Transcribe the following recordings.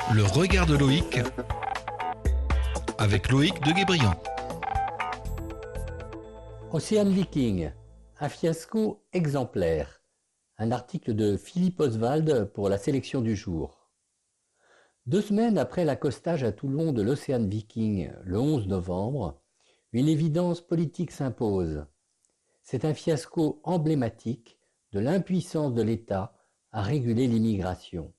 Le regard de Loïc avec Loïc de Guébriant. Ocean Viking, un fiasco exemplaire. Un article de Philippe Oswald pour la sélection du jour. 2 semaines après l'accostage à Toulon de l'Ocean Viking, le 11 novembre, une évidence politique s'impose. C'est un fiasco emblématique de l'impuissance de l'État à réguler l'immigration.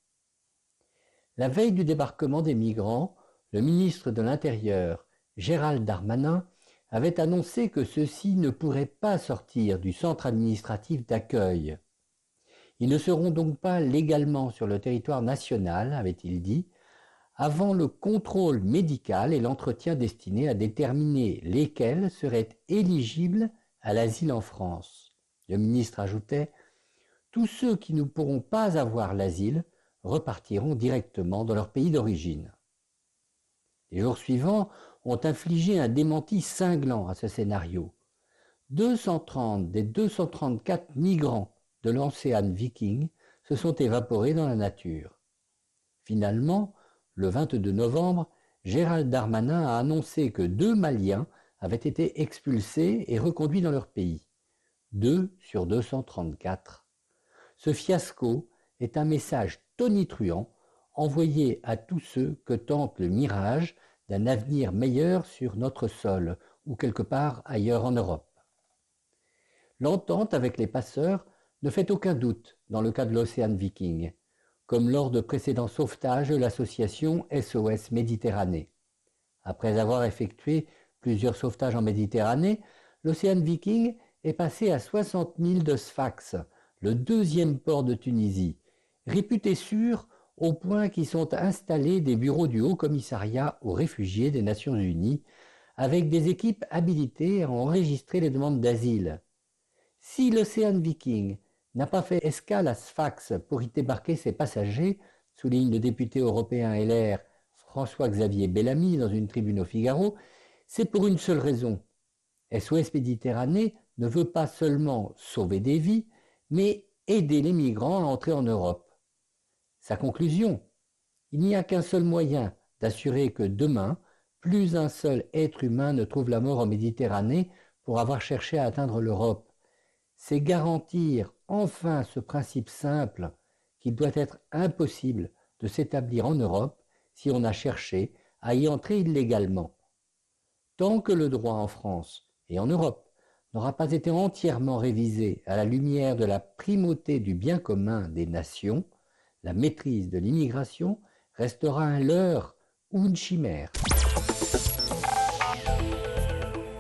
La veille du débarquement des migrants, le ministre de l'Intérieur, Gérald Darmanin, avait annoncé que ceux-ci ne pourraient pas sortir du centre administratif d'accueil. Ils ne seront donc pas légalement sur le territoire national, avait-il dit, avant le contrôle médical et l'entretien destiné à déterminer lesquels seraient éligibles à l'asile en France. Le ministre ajoutait « Tous ceux qui ne pourront pas avoir l'asile repartiront directement dans leur pays d'origine. » Les jours suivants ont infligé un démenti cinglant à ce scénario. 230 des 234 migrants de l'Ocean Viking se sont évaporés dans la nature. Finalement, le 22 novembre, Gérald Darmanin a annoncé que 2 Maliens avaient été expulsés et reconduits dans leur pays. 2 sur 234. Ce fiasco est un message tonitruant envoyé à tous ceux que tente le mirage d'un avenir meilleur sur notre sol ou quelque part ailleurs en Europe. L'entente avec les passeurs ne fait aucun doute dans le cas de l'Ocean Viking, comme lors de précédents sauvetages de l'association SOS Méditerranée. Après avoir effectué plusieurs sauvetages en Méditerranée, l'Ocean Viking est passé à 60 milles de Sfax, le 2e port de Tunisie, réputé sûr au point qu'y sont installés des bureaux du Haut Commissariat aux réfugiés des Nations Unies, avec des équipes habilitées à enregistrer les demandes d'asile. Si l'Ocean Viking n'a pas fait escale à Sfax pour y débarquer ses passagers, souligne le député européen LR François-Xavier Bellamy dans une tribune au Figaro, c'est pour une seule raison. SOS Méditerranée ne veut pas seulement sauver des vies, mais aider les migrants à entrer en Europe. Sa conclusion, il n'y a qu'un seul moyen d'assurer que demain, plus un seul être humain ne trouve la mort en Méditerranée pour avoir cherché à atteindre l'Europe. C'est garantir enfin ce principe simple qu'il doit être impossible de s'établir en Europe si on a cherché à y entrer illégalement. Tant que le droit en France et en Europe n'aura pas été entièrement révisé à la lumière de la primauté du bien commun des nations, la maîtrise de l'immigration restera un leurre ou une chimère.